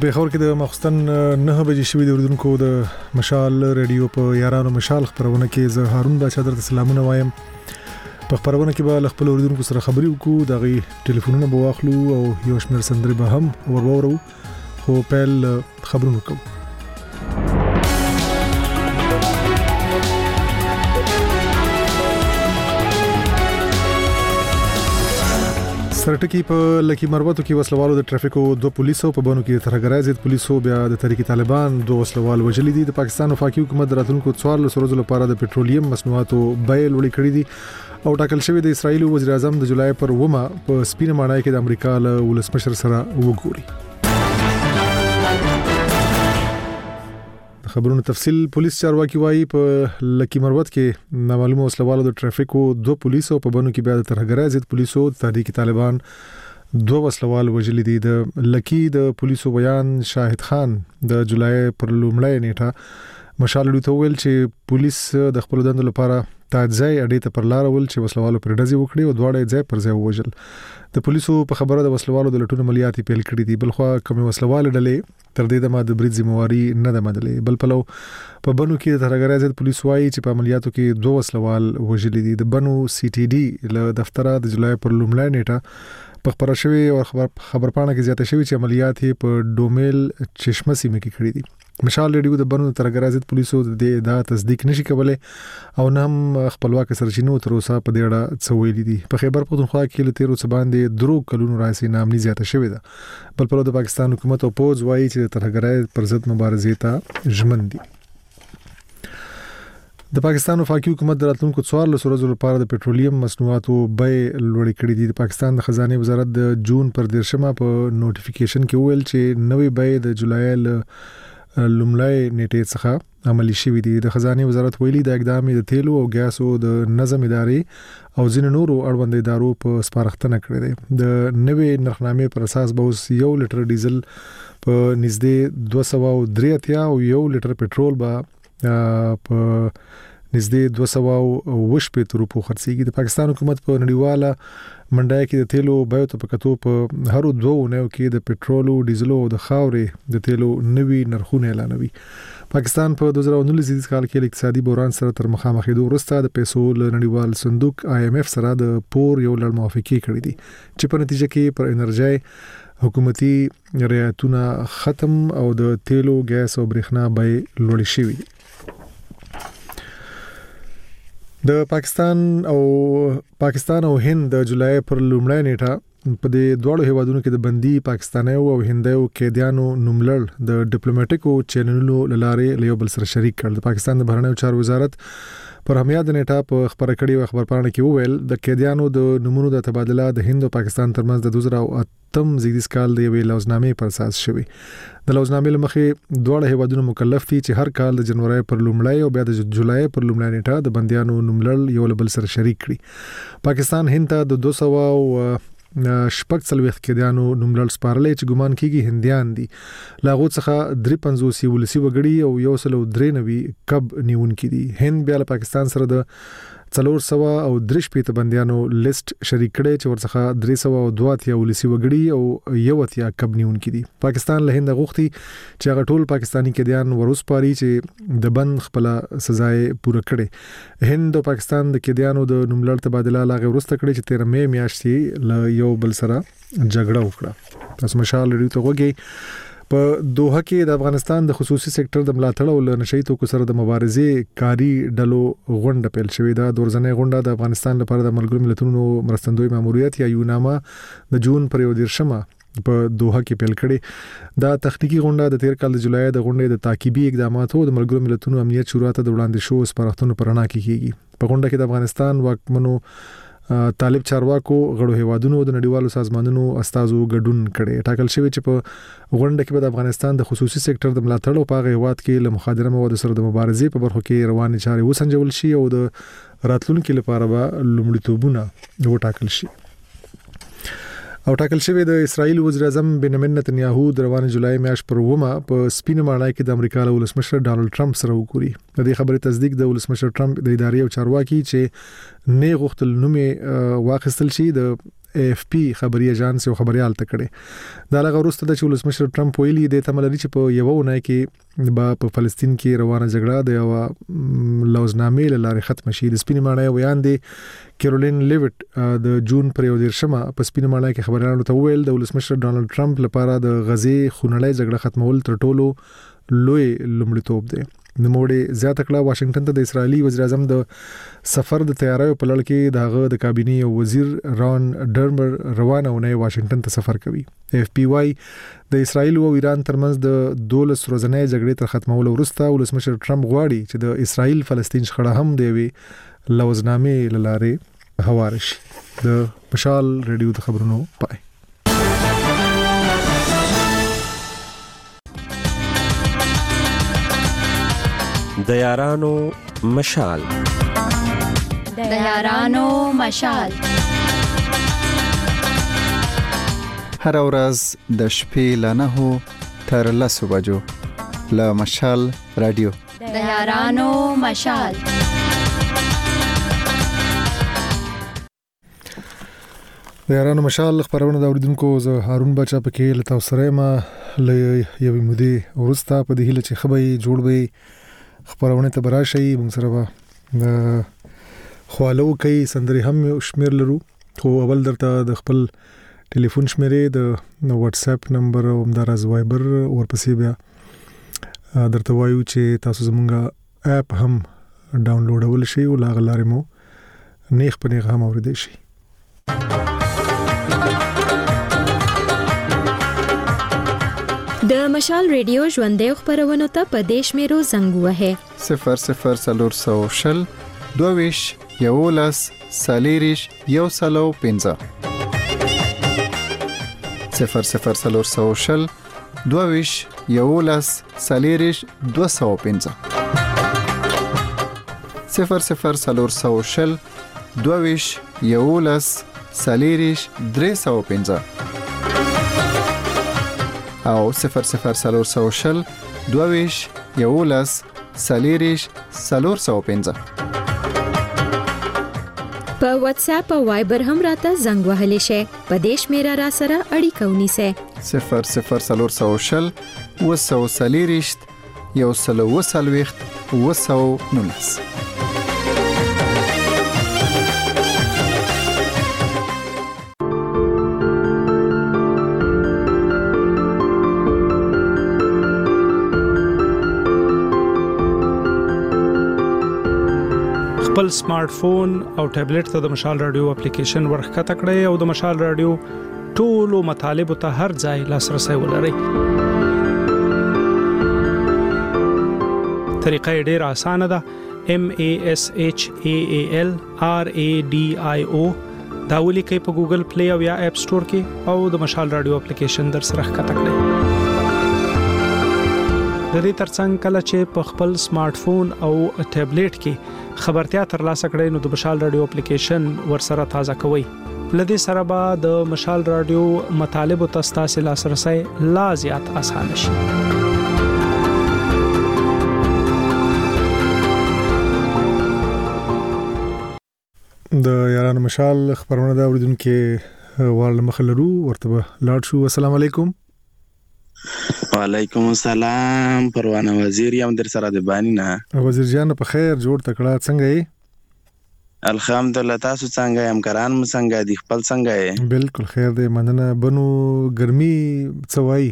پیښور کې د مخستن 9 بجې شوې د اردوونکو د مشال رادیو په یارانو مشال خبرونه کې زه هارون بچا درته سلامونه وایم. په خبرونه کې به خپل اردوونکو سره خبرې وکړو، دغه ټلیفونونه به واخلو او یو شمېر سندرې به هم ورورو. خو پیل خبرونه کوو. سرټکی په لکی مروتو کې وسلوالو د ټرافیکو 2 پولیسو په بانو کې ترهګرای ضد پولیسو بیا د تحریک طالبان 2 وسلوال وجلي دي. د پاکستان وفاقي حکومت راتلونکو 4 ورځې لپاره د پټرولیم مصنوعاتو بیې لوړې کړې دي او ټاکل شوی د اسرایل وزیر اعظم د جولای پر 9 په سپینه ماڼۍ کې د امریکا له ولسمشر سره وګوري. خبرونه تفصیل. پولیس چارواکي وایي په لکی مروت کې نامعلومه وسلوالو د ټرافیکو 2 پولیسو په بانو کې بیا د ترهګرای ضد پولیسو تحریک طالبان 2 وسلوال وجلي دي. د لکی د پولیسو بیان شاهد خان د جولای پر 1 نیټه مشال ته ویل چې پولیس د خپل دندو لپاره تاجزای اډې ته پر لار ول چې وسلوالو پر ډزې وکړي او دواړه ځای پر ځای ووجل. د پولیسو په خبره د وسلوالو د لټون عملیات پیل کړي دي. بلخو کوم وسلوال ډلې تر دې د ماده برید ذمہواری نه ده مدلې. بل پلو په بنو کې د ترهګرای ضد پولیس وایي چې په عملیاتو کې 2 وسلوال وجلي دي. د بنو سی ټي ډي له دفتره د جولای پر 1 نیټه په خبره شوی او خبرپاڼه کې زیاته شوی چې عملیات په ډومیل چشمه سیمه کې کړي دي. مشال ریډیو د بنو ترهګرای ضد پولیسو د تصدیق نشي کولای او نه هم خپلواک سرچینو تر اوسه په دې اړه څه ویلي دي. په خیبر پختونخوا کې له 13 څخه باندې درو کلونو راځي نامني زیاته شوی ده. بل په د پاکستان حکومت او پوز وایي چې د ترهګرای پر ضد مبارزې ته ژمن دي. د پاکستان وفاقي حکومت د راتلونکو 4 ورځې لپاره د پټرولیم مصنوعاتو بیې لوړې کړې دي. د پاکستان د خزانه وزارت د جون پر 13 په نوټیفیکیشن کې ویل چې نوې بیې د جولای لومړی نیټې څخه عملی شوې دي. د خزانه وزارت ویلي د اقدام د تیلو او ګیاسو د نظم ادارې او ځینو نورو اړوند ادارو په سپارښتنه کړې ده. د نوې نرخنامې پر اساس به 1 لیټر ډیزل په نږدې 283 او 1 لیټر پټرول به په نږدې 220 روپو خرڅيږي. د پاکستان حکومت په نړیواله منډای کې د تیلو بیو ته پکتو په هر 2 اونیو کې د پټرولو، ډیزلو او د خاورې د تیلو نوي نرخونه اعلانوي. پاکستان په 2019 کال کې اقتصادي بحران سره تر مخامخېدو وروسته د پیسو نړیوال صندوق IMF سره د پور یو لړ موافقې کړې دي چې په نتیجه کې پر انرژي حکومتي رعایتونه ختم او د تیلو، ګیس او برېښنا بیې لوړې شوې. د پاکستان او هند د جولای پر 1 نیټه په دې دوه هیوادونو کې د بندي پاکستانیو او هندیو قیدیانو نوملړ د ډیپلوماټیکو چینلونو لارې له بل سره شریک کړ. د پاکستان د بهرنیو چارو وزارت پر همیاد نیټه په خبره کړي خبرپاڼه کې وویل د قیدیانو د نمونو د تبادله د هند او پاکستان ترمنځ د 2008 زیږدیز کال د یوې لوزنامې پر اساس شوی. د لوزنامې لمخې دوه هیوادونو مکلف دي چې هر کال د جنوري پر 1 او بیا د جولای پر 1 نیټه د بنديانو نوملړ یو بل سره شریک کړي. پاکستان هند ته د 200 شپږ څلوېښت قیدیانو نوملړ سپارلې چې ګمان کیږي هندیان دي. لاغو څخه 53 ولسی وګړي او 193 کب نیونکي دي. هند بیا له پاکستان سره د 400 او 300 بنديانو لیست شریک کړي چې ورڅخه 302 ولسی وګړي او 1 کب نیونکي دي. پاکستان له هند غوښتي چې هغه ټول پاکستانی قیدیان وروسپاري چې د بند خپل سزا پوره کړي. هند او پاکستان د قیدیانو د نوملړ تبادله لاغه ورسته کړي چې 13 مې میاشتې له یو بل سره جګړه وکړه. تاسو مشال لري ته وګورئ. په دوحه کې د افغانستان د خصوصي سېکټر د ملاتړ او نشئی توکو سره د مبارزې کاری ډلو غونډه پیل شوې ده. د ورځنۍ غونډه د افغانستان لپاره د ملګرو ملتونو مرستندوی ماموریت یا یوناما د جون پر 13 په دوحه کې پیل کړي. دا تخنیکی غونډه د 13 کال د جولای د غونډې د تعقیبي اقداماتو د ملګرو ملتونو امنیت شورا ته د وړاندې شو سپارښتنو پر اړه کیږي. په غونډه کې د افغانستان واکمنو طالب چارواکو غړو هیوادونو د نړیوالو سازمانونو استازو ګډون کړي. ټاکل شوی چې په غونډه کې د افغانستان د خصوصي سېکټر د ملاتړ او په هیواد کې له مخدره موادو سره د مبارزې په برخو کې روانې چارې وسنجول شي او د راتلونکو لپاره به لومړیتوبونه وټاکل شي. او ټاکل شوی د اسرایل وزیر اعظم بنیامین نتنیاهو د روان جولای میاشت پر 9 په سپینه ماڼۍ کې د امریکا له ولسمشر ډانلډ ټرمپ سره وګوري. د دې خبرې تصدیق د ولسمشر ټرمپ د ادارې او چارواکي چې نه غوښتل نومې واخیستل شي د AFP خبري اژانس یو خبريال تکړه دا لغه وروسته د ولسمشر ټرمپ ویلي د تملري چې په یو ونه کې په فلسطین کې روانه جګړه د یو لوزنامې لاره ختم شي. د سپینې ماڼۍ ویان دي کیرولین لیوټ د جون پر 11 په سپینې ماڼۍ کې خبرانو ته ویل د ولسمشر ډانلډ ټرمپ لپاره د غزي خونړۍ جګړه ختمول تر ټولو لوی لومړیتوب دی. د موړې زیاته کړه واشنگټن ته د اسرایلی وزیر اعظم د سفر د تیاریو په لړ کې دغه د کابینې وزیر ران ډرمر روانه ونه واشنگټن ته سفر کوي. AFP وايي د اسرایل او ایران ترمنځ د 12 ورځې جګړې تر ختمولو وروسته ولسمشر ټرمپ غواړي چې د اسرایل فلسطین شخړه هم دی وی لوزنامې لاره هوار شي. د مشال ریډیو د خبرونو پای. د یارانو مشال هر ورځ د شپې ل 9 تر 10 بجو له مشال رادیو د یارانو مشال. د یارانو مشال خبرونه د اوریدونکو زه هارون بچا پکې لته سره ما ل یوې مودې ورسته په دې هله چې خبري جوړ وي خبرونه ته براشي موږ سره به خوالو کوي سندري هم شمیر لرو. خو اول درته د خپل ټلیفون شمیرې د واتس اپ نمبر او همدارز وایبر ورپسې بیا درته وایو چې تاسو زمونږه اپ هم ډاونلوډول شي او لا غلارې مو نیخ په نیغه هم اوریدئ شي. د مشال ریډیو ژوندې خبرونه ته په دیش میرو زنګ وهه 00 22 یولس سالیریش یو سلو 15 00 22 یولس سالیریش 215 00 22 یولس سالیریش 315 او 00 22 یولس سالیریش 415 په واتس اپ او وایبر هم راته زنګ وهلی شي. په دیش میرا را سره اړیکه ونیسه 00 وسو سالیریش یو سلو وسلويخت وسو نونس. خپل سمارټ فون او ټابلیټ ته د مشال رادیو اپلیکیشن ورخکته کړئ او د مشال رادیو ټولو مطالب ته هر ځای لاسرسي ولرئ. طریقه ډیره اسانه ده. MASHAAL RADIO دا ولیکئ په ګوګل پلی او یا اپ سٹور کې او د مشال رادیو اپلیکیشن در سره ښکته کړئ. د دې ترڅنګ کله چې په خپل سمارټ فون او ټابلیټ کې خبرتیا ترلاسه کړئ نو د مشال رادیو اپلیکیشن ورسره تازه کوئ. لدې سره به د مشال رادیو مطالب او تاسو لاسرسي لا زیات اسانه شي. د یارانو مشال خبرونه دا اوریدونکو وال مخلرو ورته لاړ شو. السلام علیکم. وعلیکم السلام. پروانه وزیر یم در سره د بانی نه. وزیر جان په خیر جوړ تکړه څنګه یې؟ الحمدلله تاسو څنګه یم کران م څنګه دی خپل څنګه یې؟ بالکل خیر دی مننه. بنو ګرمي څوای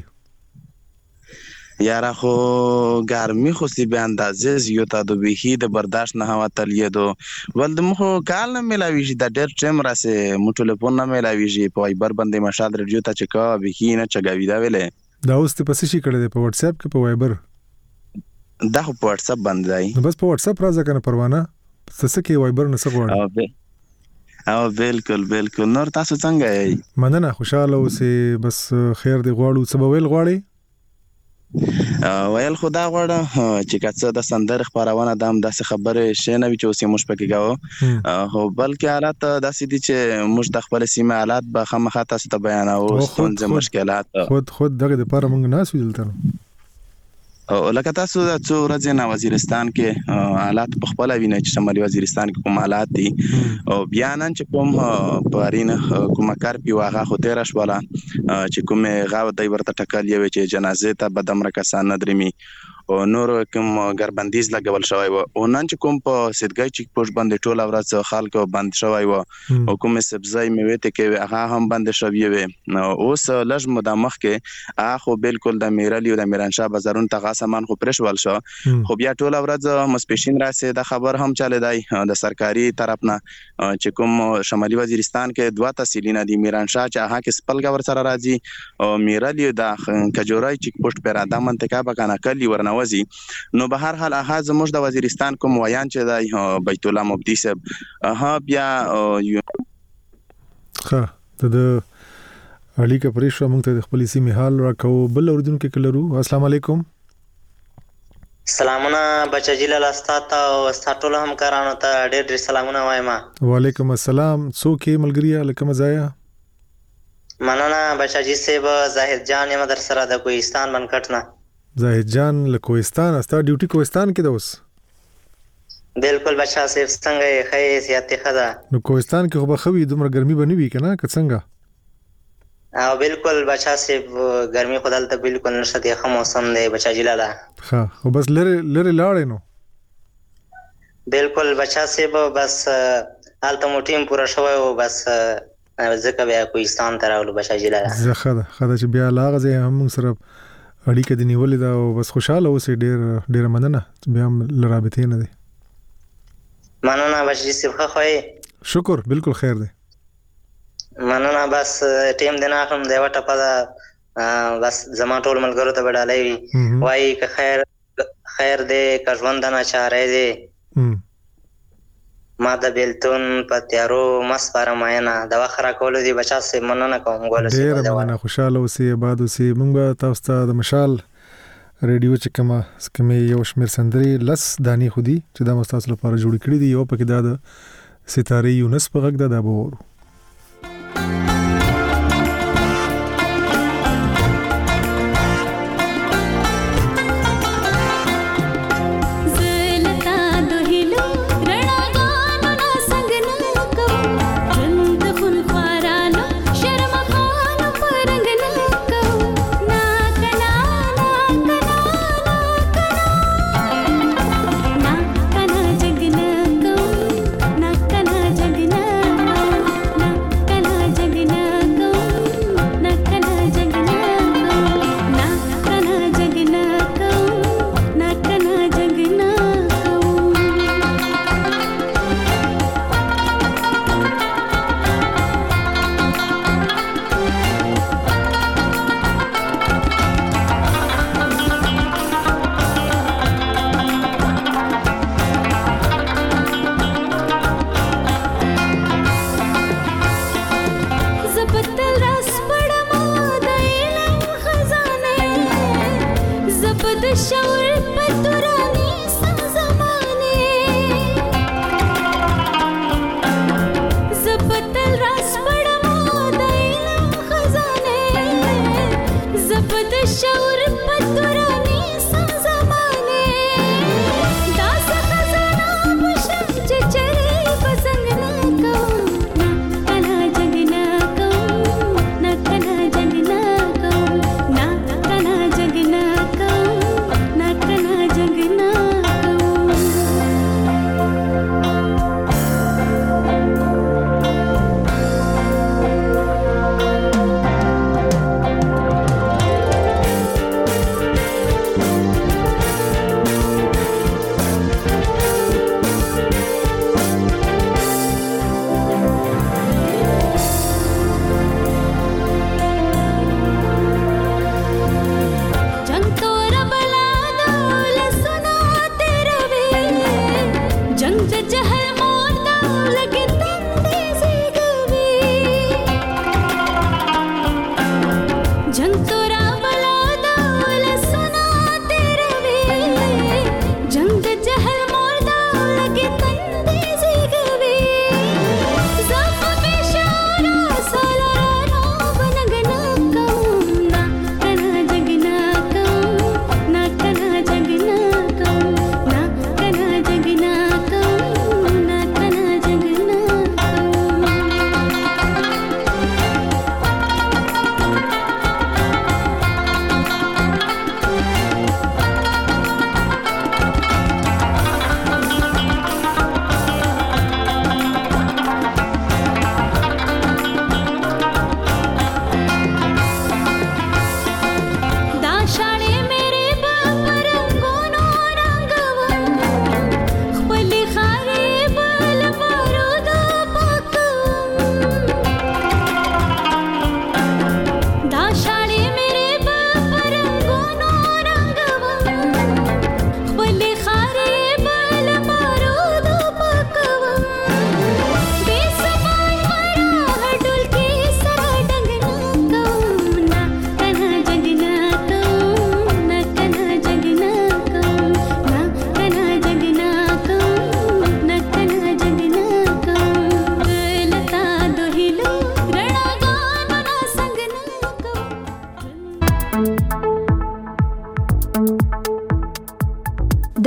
یاره خو ګرمي خو سی به اندازې زیاته د بهي د برداشت نه هوا تلیه دو ول د مخ کال نه ملاوي شي د ډېر ټیم راسه مو ټلیفون نه ملاوي شي په وایبر باندې مشال رادیو ته چکا بهي نه چګاوي دا ویلې دا اوس ته پسې شي کړه په واتس اپ کې په وایبر دا په واتس اپ باندې بس په واتس اپ راځه کنه پروانه څه کې وایبر نه څه غواړي او بالکل نور تاسو څنګه یې؟ مننه خوشاله اوسې بس خیر دی غواړو څه به ویل غواړي ویل خدا غواړه چې کڅه د سندر خبرونه دام داسې خبره شې نه وي چې اوسې مش پکې گاو هو بلکې حالت داسې دي چې مش د خپل سیمه حالات به خامخا تاسو ته بیانو ستونزې مشکلات خود دغه د پاره مونږ ناس ویل تر او لکه تاسو د څو ورځې نه وزیرستان کې حالات په خپل ویني چې شمالي وزیرستان کې کوم حالات دي او بیا نن چې کوم پارین کومه کار پیوغه خو تیر شواله چې کومه غاو دای ورته ټکل یوي چې جنازه ته بدمر کسان ندرمي او نور کوم ګربندیز لګول شوی و او نن چې کوم په سیدګي چیک پوسټ باندې ټول ورځ خلکو بند شوی و او کوم سبزی میوه ته کې هغه هم بند شوی و اوس لږ مدامخ کې اخو بالکل د میرالی او د میرانشاه بازارون ته غاسمان خو پرشول شو خو بیا ټول ورځ مسپیشین راسه د خبر هم چاله دی د سرکاري طرف نه چې کوم شمالي وزیرستان کې دوه تحصیلونه دي میرانشاه چې هغه کې سپلګا ور سره راځي او میرالی د کجورای چیک پوسټ پر اده منطقه بکنه کلی ورنه نو به هر حال اها زموږ د وزیرستان کوم ویان چې د بیت الله مفتی صاحب ها بیا ښه د اړیکه پرېښه موږ ته د خپل سیمې حال راکو بل اوردونکو کلرو السلام علیکم سلامونه بچا جیلاله استاد او استاد ټول همکارانو ته ډېر سلامونه وایم. وعلیکم السلام. څوک ملګری لکه مزایا؟ مننه بچا جی صاحب زاهد جان یم در سره د کوهستان منکټ نه. زاهد جان له کوهستان استا ډیوټي کوهستان کې ده اوس؟ بالکل بچا صاحب څنګه خې سیاته خدا نو کوهستان کې خو به خوي دومره ګرمي بنوي کنه که څنګه؟ او بالکل بچا صاحب ګرمي خدای ته بالکل نشته دی خو موسم دی بچا جلاله ها او بس لره لاړې نو بالکل بچا صاحب بس حالت مو ټیم پورا شوی او بس ځکه بیا کوهستان ته راغلو بچا جلاله زه خدا چې بیا لاغه زه هم سره اړیکه د نیولې دا او بس خوشاله اوسې ډېر مننه بیا لرابطې نه دي. مننه بچی صاحب خوې شکر بالکل خیر دی مننه بس ټیم د ناخم دی وټه پدا بس زما ټول ملګرو ته وډالې وای که خیر دی که ژوند نه چاره دی ما د بیلتون په تیارو مسپاره ماینه د وخره کولو دی بچا سي مننه کوم ګول سي ډېر مننه خوشاله اوسئ آباد اوسئ. موږ تاسو ته د مشال ریډیو چې کومه یو شمیر سندري لس دانی خودي چې د مستاسو لپاره جوړ کړی دی یو پکې د ستاره یونس په غږ د ابو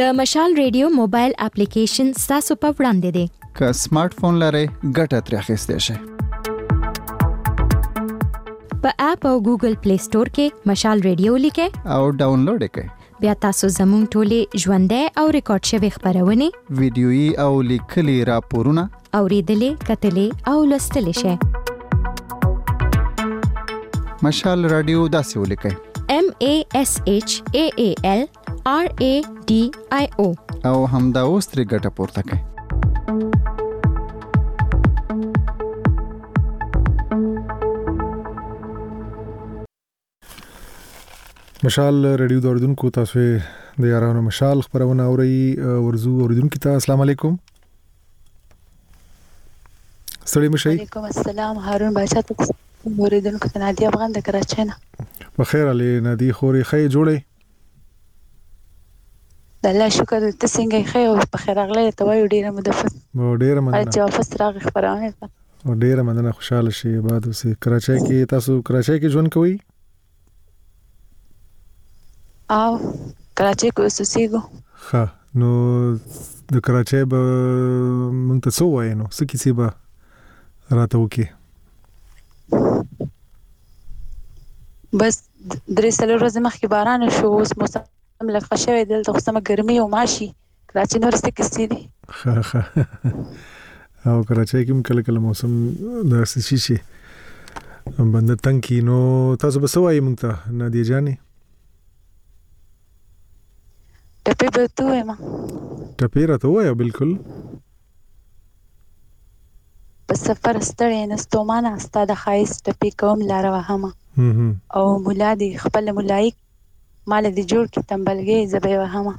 د مشال ریډیو موبایل اپلیکیشن تاسو په وړاندې دی. که سمارټ فون لرئ ګټه ترې اخیستی شئ. په اپ او ګوګل پلی سٹور کې مشال ریډیو لیکئ او ډاونلوډ یې کړئ. بیا تاسو زموږ ټولې ژوندۍ او ریکارډ شوي خبرونه، ویډیويي او لیکلي راپورونه اوریدلې، کتلې او لوستلې شئ. مشال رادیو داسې ولیکئ: MASHAALRADIO او همدا اوس ترې ګټه پورته کړئ. مشال ریډیو د اوریدونکو تاسو د یارانو مشال خبرونه اوري ورزو اوریدونکو ته السلام علیکم. سلام مشي. وعلیکم السلام. هارون بچا ته اوریدونکو ته نادي افغان د کراچۍ نه. په خیر علي نادي خوري خې جوړې. د الله شکر ته څنګه خې او په خیر اغله ته وایو ډیره مدفت. ډیره مننه. چې واپس راغی خبرونه ته. ډیره مننه خوشاله شي بعد اوسې کراچۍ کې تاسو کراچۍ کې ژوند کوئ؟ او کراچۍ کې اوسېږو. ها نو د کراچۍ به مونږ ته څه وایي نو څه کیسې به راته وکړي؟ بس 3 ورځې مخکې باران شو، اوس موسم لږ ښه شوی، دلته خو سمه ګرمي او ماشي. کراچۍ نور څه کیسې دي. ښه او کراچۍ کې هم کله کله موسم داسې شي بنده تنګ کي. نو تاسو به څه وایي مونږ ته نادیه جانې؟ ټپې به ته وایم. ټپې راته ووایه. بالکل. په سفر ستړی نه ستومانه ستا د ښایست ټپې کوم لاره وهمه او ملا دې خپل ملایک مال دې جوړ کړي تنبلګۍ زه به یې وهمه.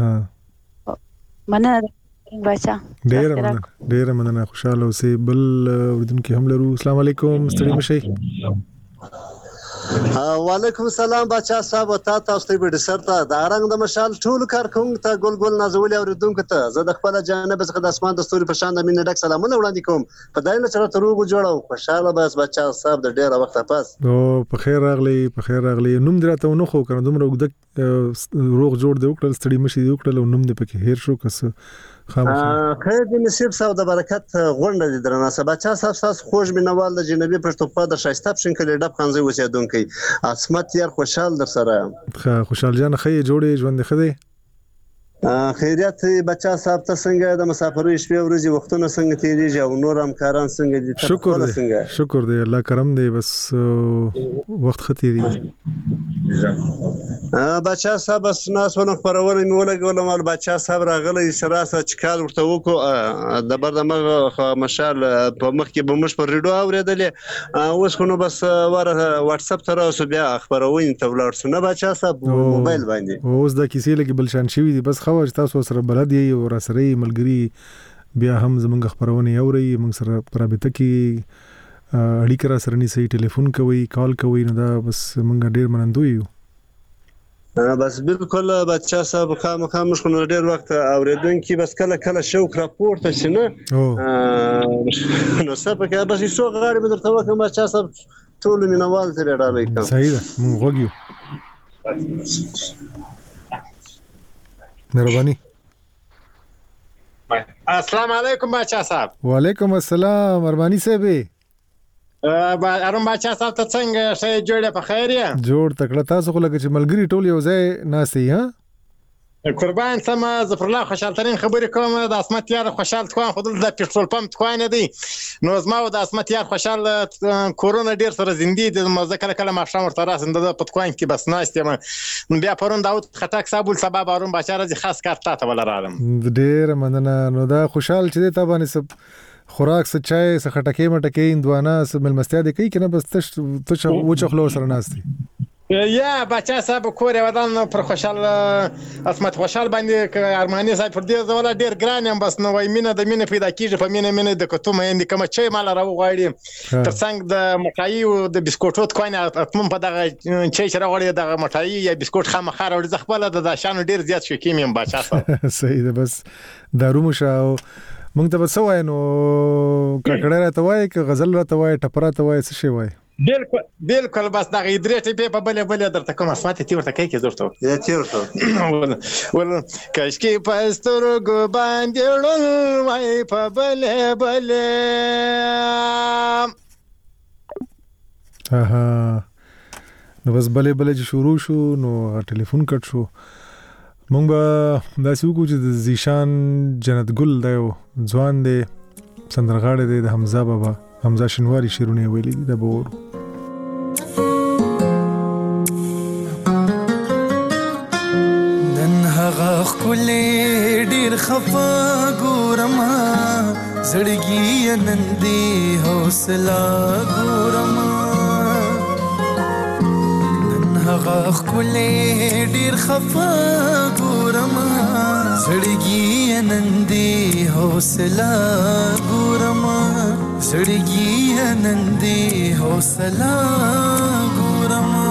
مننه بچا. ډېره مننه. خوشاله اوسې. بل اورېدونکي هم لرو. السلام علیکم. ستړي مه شئ. وعلیکم السلام بچا صاحب او تاسو ته به سر ته د رنګ د مشال ټول کارکونکو ته ګل نازولي اوریدونکو ته زه د خپل جانب څخه د اسمان د ستوري په شان د مینې ډک سلامونه وړاندې کوم. په دایله سره تروغ جوړو خوشاله بس بچا صاحب د ډیره وخت پاس. او په خیر راغلی. نوم دراته نو خو کنه دومره وګد روغ جوړ دی وکړل ستړي مشي دی وکړل او نوم دې پکې هیر شو کس خیر دې نصیب صاحب د برکت غونډه دې درنه بچا صاحب تاسو خوش مینوال د جنوبي پښتونخوا د شایسته پښین کلی ډب خانزي اوسېدونکي عصمت یار خوشحال در سره. خوشحال جان خې جوړې ژوند خدي خیریت بچا صاحب ته څنګه د مسافرۍ شپې ورځې وختونه څنګه تیریږي او نور همکاران څنګه دي؟ شکر دی الله کرم دی بس وخت ختیری. بچا صاحب بس ناس ونه خبرونه مولګول مال بچا صاحب راغلی سراسه چکال ورته وکړو د بردمغه مشال په مخ کې به مش پر ریډیو اوریدلې اوس خو نو بس واتس اپ تر اوسه بیا خبرونه ته ولاړ سونه بچا صاحب موبایل باندې اوس د کیسې لګي بلشان شوی دی بس خو تاسو سره بلد یې او را سره ملګری بیا هم زمونږ خبرونه اوري موږ سره پرابطه کې اړیکه را سره نیسي ټلیفون کوي کال کوي نو دا بس موږ ډیر منندوی یو. بس بالکل بچا صاحب خامخا مش خو ډیر وخت اوریدونکي بس کله شوق راپورته شنه نو سبا کې بس یو غاړي به درته وکم بچا صاحب ټول مینوال ته راړې کوم. صحیح ده موږ وګیو. مهرباني. السلام علیکم بچا صاحب. وعلیکم السلام ارمانی صاحب. ارم بچا صاحب ته څنګه شې جوړه په خیر یې؟ جوړ تکړه تاسو خو لکه چې ملګری ټول یو ځای ناسي ها؟ قربان سم ظفر الله خوشحال ترين خبرې کوم د اسمت یار خوشحال توان خدل د پټرول پمپ توان دی نو زما د اسمت یار خوشحال کورونا ډیر سره زندي د مزکل کله ماشام ورته راسند د پټکوان کې بس ناستم بیا پرون داوود خطاک صاحب سبب اورم بچاره خاص کارت ته ولرالم. ډیر مننه. نو دا خوشحال چې ته باندې سب خوراک څه چای څه خټکې مټکې اندوانه څه ملمستیا دي کوي کنه بس تش وچخلو سره ناستي یا بچا صاحب کور ودان پر خوشحال اسمت خوشحال باندې ارمانی صاحب پر دې زوله ډیر ګران یم بس نو وای مینه د مینه پیدا کیږي په مینه د کوتو مې کوم چای مال راو غواړي ترڅنګ د مټای او د بسکوټو کوینه اتمن په دغه چای چې راغړي د مټای یا بسکوټ خامخاره ور ځخبل د شانو ډیر زیات شو کیم بچا صاحب. صحیح ده بس دارو مشاو مونږ ته وسوای نو ککړه راته وای ک غزل راته وای ټپره راته وای څه شی وای؟ بالکل بس دا غیدرې ټپې په بلې درته کوم اسمات تی ورته کوي کې درته یا تیرته ول کاشکي پسترګو باندې ړل وای په بلې نو بس بلې چې شروع شو نو ټلیفون کټ شو. مونږ به داسې وکړو چې د زیشان جنت ګل دی او ځوان دی سندرغاړی دی د حمزه شینواري شعرونه ویلي دي د بور نن هغه خلې ډیر خفا ګورما زړګي نن دی حوصله ګورما هغه خلې ډیر خفا ګورما زړګي نن دی حوصله ګورما زړګي نن دی حوصله ګورما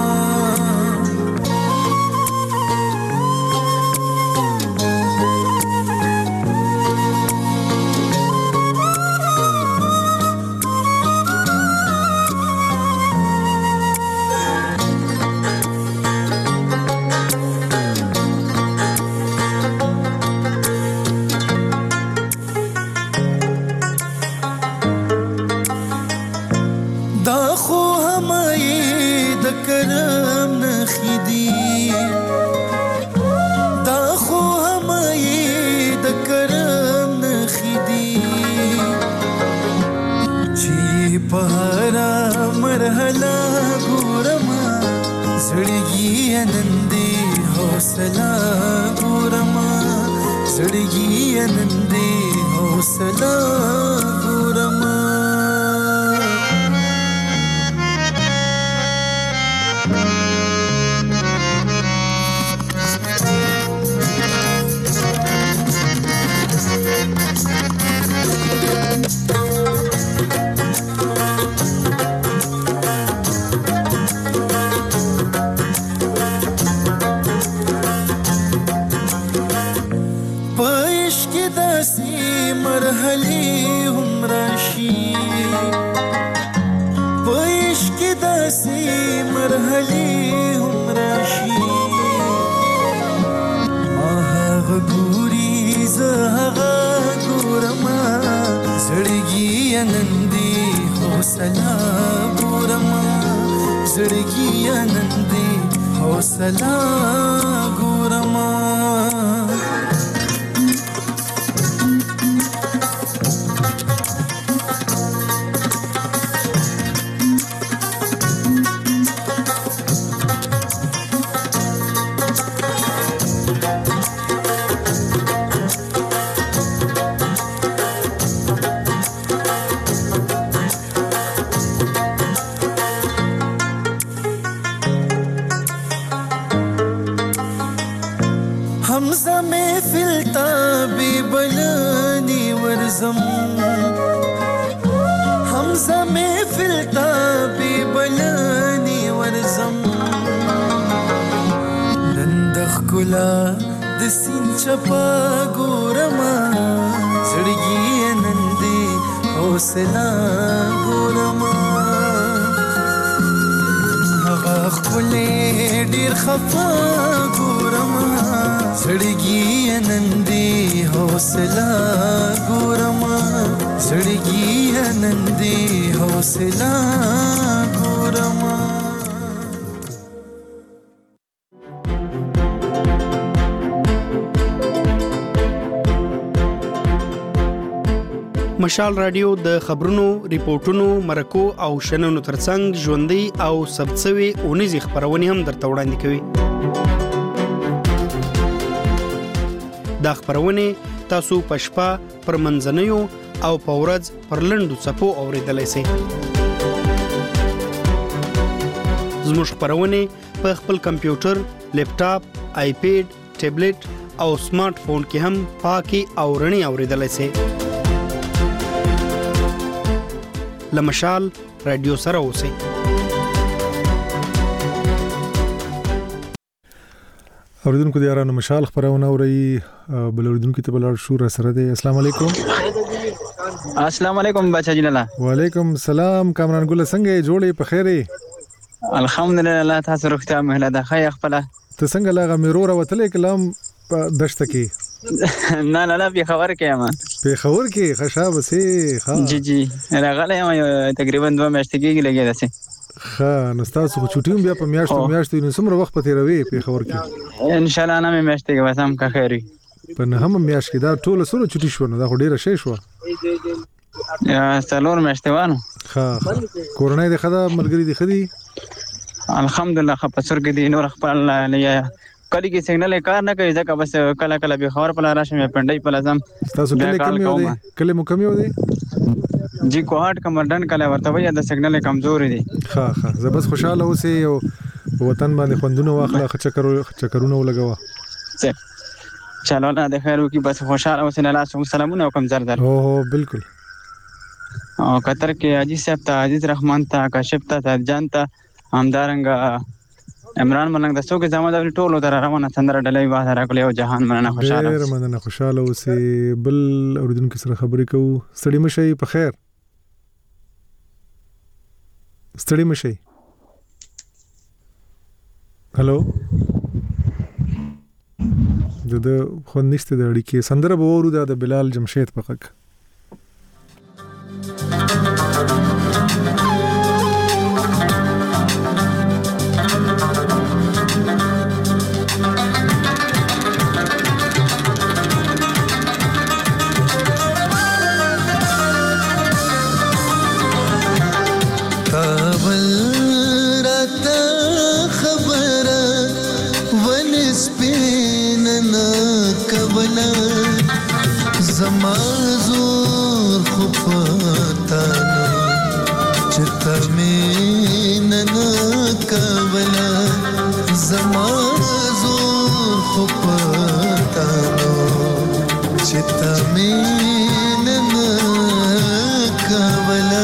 مشال رادیو د خبرونو، ریپورتونو، مرکو او شننو ترڅنګ ژوندۍ او ثبتسوي اونیزې خبرونه هم درته وړاندې کوي. دا خبرونه تاسو په شپه پر منځنیو او په ورځ پر لنډو څپو اوریدلای شئ. زموږ خبرونه په خپل کمپیوټر، لیپټاپ، آیپیډ، ټابلیټ او سمارټ فون کې هم پاکي او رڼي اوریدلای شئ. لمشال رادیو سره اوسئ. اوریدونکو د یارانو مشال خبرونه اوري بل اوریدونکو ته بل شو را سره دی. السلام علیکم. السلام علیکم بچا جلاله. وعلیکم السلام کامران ګل څنګه جوړې په خیره؟ الحمدلله تاسو روغتیا مهله ده خی خپل. ته څنګه لاغه میرو راوتلې کلام دشت کې؟ نه په خبر کې ما. په خبر کې خشاب سي ها. جی راغله یم تقریبا 2 میاشتې کې لګیدا سي. ها نو تاسو خو چټیم بیا په میاشتو نو څومره وخت پته روي په خبر کې؟ ان شاء الله نه میاشتې کې وسم کا خیری. په نه هم میاشت کې دا ټول سره چټی شو نو دا خو ډیره شي شو. یا څلور میاشتې وانه. ها کورونای د خدا ملګری دی خدي. الحمدلله خپسر کې دی نور خپل لیا کله کې سیګنل کار نه کوي ځکه بس کله به خبر په راشم پندای په لازم. تاسو کله مو کمی و دی؟ جی کوهات کمردن کله ورته وي د سیګنل کمزوري دي. ها زه بس خوشاله اوسې او وطن باندې خوندونه واخله چکرونه ولګوا. چلو نه د خیر وکي بس خوشاله اوسې نه لاس سلامونه وکم زردر. اوه بالکل. او قطر کې عزیز صاحب ته عزیز رحمان ته کاشف ته جان ته همدارنګ عمران ملنګ د څوک زموږ د ټولو در روانه سندره ډلې واه راکړې او جهان مننه خوشاله. ډېر مننه خوشاله اوسې بل اوریدونکو سره خبرې کوو. ستړي مشي په خیر. ستړي مشي. هالو د خو نشته د اړیکې سندره به ورو د بلال جمشید په حق. زما زور خو پتانا چتا مین نه کولا زما زور خو پتانا چتا مین نه کولا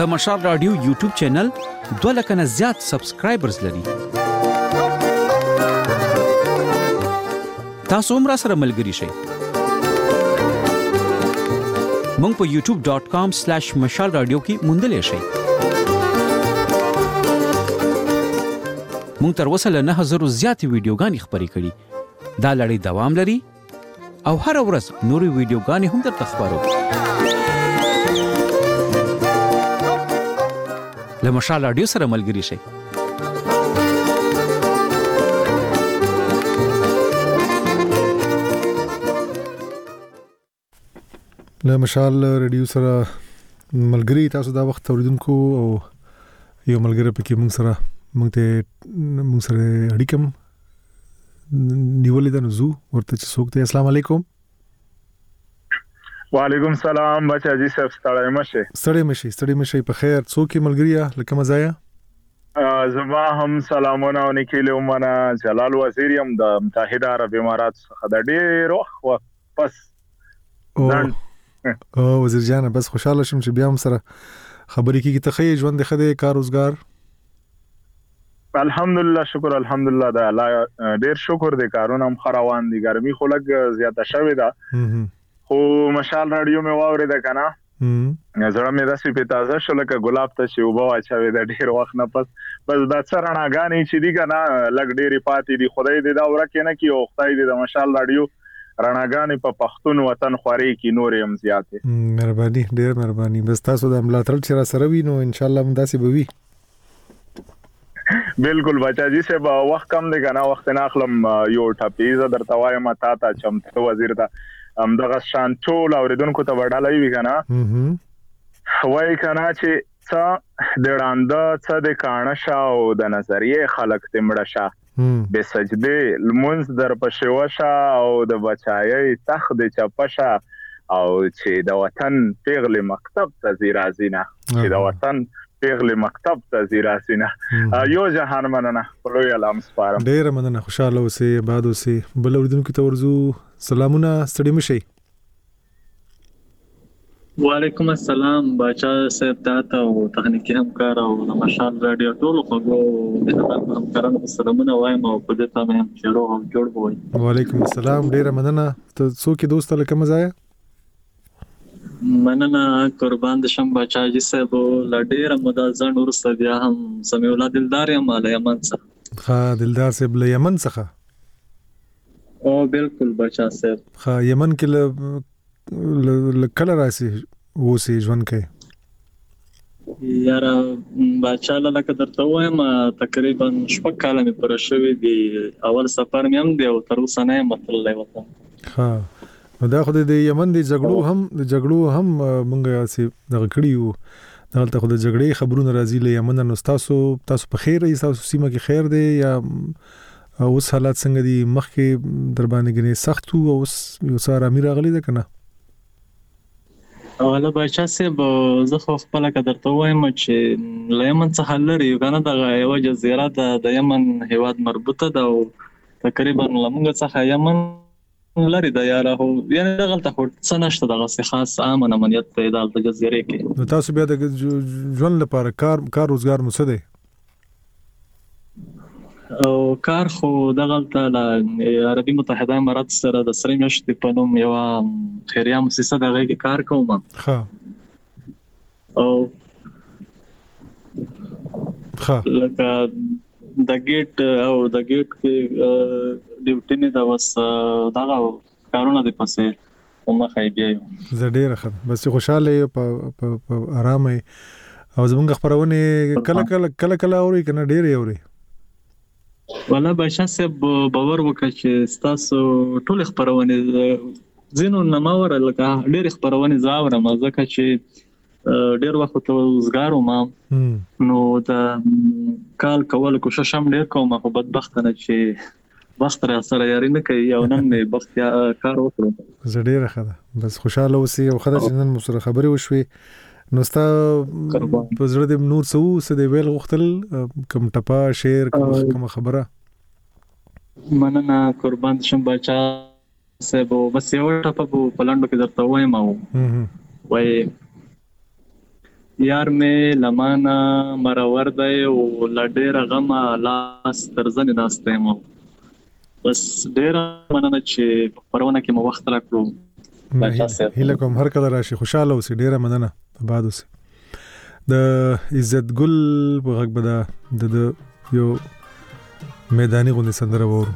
د مشال رادیو یوټیوب چینل 2 لک نه زیات سبسکرایبرز لري. تاسو هم راسره ملګري شئ. مونږ په youtube.com/mashalradio کې موندلی شئ. مونږ تر اوسه له 9000 زیاتې ویډیوګانې خپرې کړي. دا لړۍ دوام لري او هر ورځ نورې ویډیوګانې هم درته خپرو. له مشال رادیو سره ملګري شئ. له مشال رادیو سره ملګری تاسو دا وخت اوریدونکو او یو ملګری پکې موږ سره اړیکم نیولې ده نزو ورته چې څوک دی. السلام علیکم. وعلیکم السلام بچا جی صاحب ستړی مشي په خیر. څوک ملګریه لکه مزایا زما هم سلامونه ونکیلو منا جلال وزیر يم د متحده عرب امارات څخه د ډېر وخت پس وزیر جان بس خوشاله شم چې بیا هم سره خبرې کیږي. ته خې ژوند خدای کار روزګار الحمدلله شکر الحمدلله دا الله ډېر شکر دې کارونه هم خروان دي. ګرمي خو لګ زیاته شوې ده خو مشال رادیو مې واورېده کنه زړه مې داسې په تازه شو لکه ګلاب ته چې اوبه واچوي د ډېر وخت نه پس دا څه رڼاګانې چې دي کنه لګ ډېرې پاتې دي. خدای دې دا ورکې نه کړي او خدای دې د مشال رادیو رڼاګانې په پښتون وطن خوري کې نور هم زیاتې. مهرباني ډېر مهرباني. بس تاسو د ملاتړ چې را سره وي نو ان شاء الله هم داسې به وي. بالکل بچا جی صاحب وخت کم دی کنه وخت نه اخلم یو ټاپیزه درته وایم تا ته چمته وزیر ته دغه شان ټول اوریدونکو ته وډالای وی کنه وای کنه چې څه د وړاندې څه د کانه شاو د نظریه خلق تمړه شاه به سجده لمونز در پښوشه او د بچای تخ د چپشه او چې د وطن پیغله مکتب ته زیرازینه چې د وطن پیغله مکتب ته زیرازینه یو جهان مننه لوی علام سپارم. ډیر مننه. خوشاله اوسئ آباد اوسئ. بل اوریدونکو ته ورزو سلامونه ستړي مشئ. وعلیکم السلام بچا صاحب تاسو او تخنیکی همکار او د مشال رادیو ټول خو د همکارانو سلامونه وایم او په دې تمه هم چې روغ جوړ وي. وعلیکم السلام. ډیر مننه. ته څوک دوست لکه مزایا مننه قربان د شم بچا جی صاحب ل ډیر مدازن ورسته بیا هم سمي اولاد دلدار یم له یمن څخه. ها دلدار صاحب له یمن څخه. او بالکل بچا صاحب. ها یمن کې ل کله راسي وسی ژوند کوي یاره بچا لکه درته وایم تقریبا شپږ کاله مې پر شوې دي. اول سفر مې هم دی او تر اوسه نه متللی وطن. ها دا خو د یمن د جګړو هم مونږه سي دغه کړیو دلته خو د جګړې خبرونه راځي له یمن نو تاسو په خیر یې تاسو سیمه کې خیر دی یا اوس حالات څنګه دي مخکې در باندې غني سخت او اوس یو ساره امیر غلي ده کنه اوله بچا صاحب زه خو خپل قدرته وایم چې له یمن څخه لري یو کنه د یو جزیره د یمن هیواد مربوطه ده او تقریبا لمغه څخه یمن لري دا یاره هو یعنی دغلته خو څه نشته دغه خاص امن امنیت پیدا د جزیره کې. نو تاسو بیا د ژوند لپاره کار روزګار مو څه دی؟ او کار خو دغلته ل عربي متحده امارات سره د سری میاشتې په نوم یو خیریه مؤسسه دغه کې کار کوم. ها او لکه د ګیټ کې ډیوټي نه دا وس دغه کارونه د پسې ومخه بیا زه ډیر ښه بس خوشاله په آرام او زمونږ خبرونه کله اوري کنه ډیر اوري. ولا بشا صاحب باور وکړه چې تاسو ټول خبرونه زینو نماور لکه ډیر خبرونه زاورم ځکه چې ډیر وخت ته وزګارو ما نو دا کال کول کوشش هم ډیر کوم خو بدبخت نه چې وخت را سره یاري نه کوي او نن مې بخت کار وکړم. زه ډیر ښه بس خوشاله اوسې او خدای چې نن مو سره خبرې وشوي نو ستا په زړه د نور څه دی ویل غوښتل کوم ټپا شعر کوم خبره؟ مننه قربان شم بچا صاحب بس یو ټپا په پلاندو کې درته وایم او وای یار مې لمانه مرور دی او لا ډېره غمه لاس تر زنې ناست یم بس ډېره مننه چې په خپرونه کې مو وخت راکړو هیله کوم هر کله راشي خوشاله اوسې ډېره مننه په باد اوسې د عزت ګل په غږ به د یو میداني غوندې سندره وورو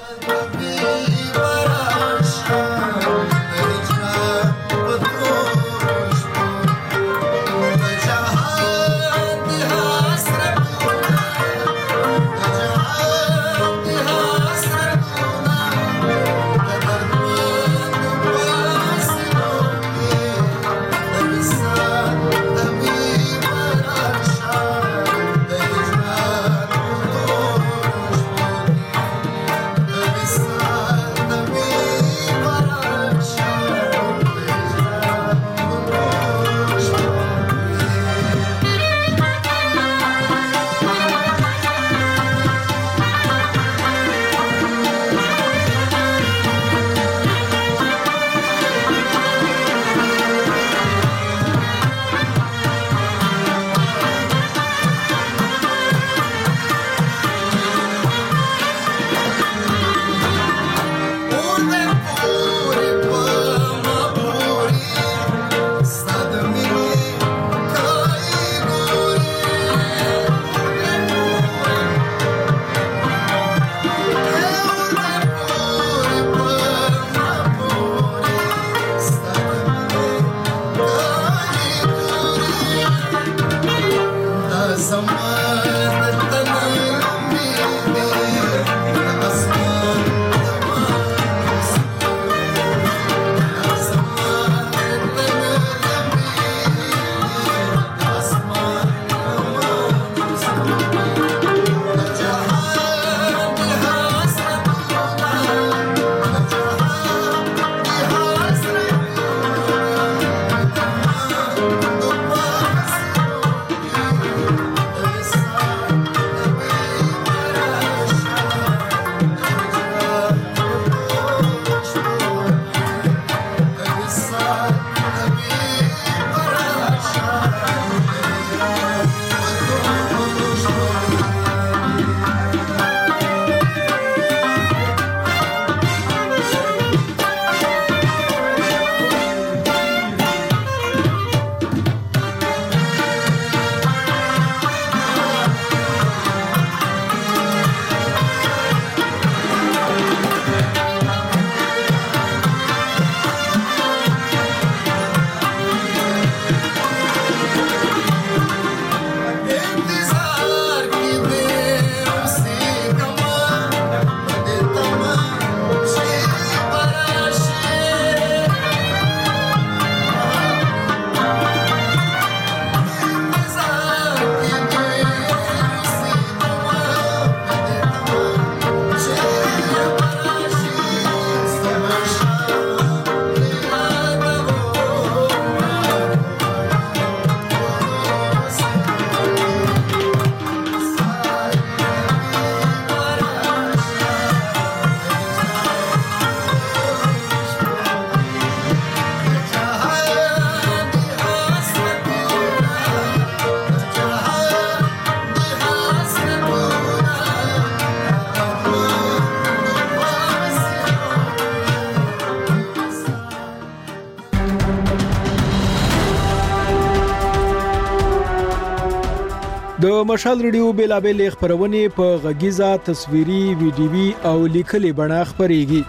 د مشال ریډیو بیلابل خبرونه په غږیزه تصویري ویډیوي او لیکلي بڼه خبريږي